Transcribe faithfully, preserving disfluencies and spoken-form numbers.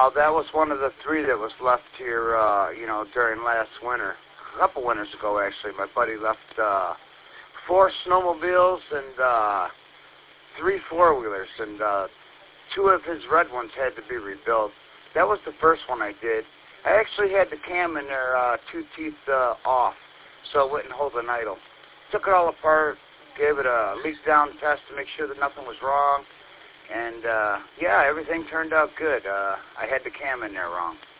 Uh, that was one of the three that was left here, uh, you know, during last winter. A couple winters ago, actually. My buddy left uh, four snowmobiles and uh, three four-wheelers, and uh, two of his red ones had to be rebuilt. That was the first one I did. I actually had the cam in there, uh, two teeth uh, off, so it wouldn't hold an idle. Took it all apart, gave it a leak-down test to make sure that nothing was wrong, and, uh, yeah, everything turned out good. Uh, I had the cam in there wrong.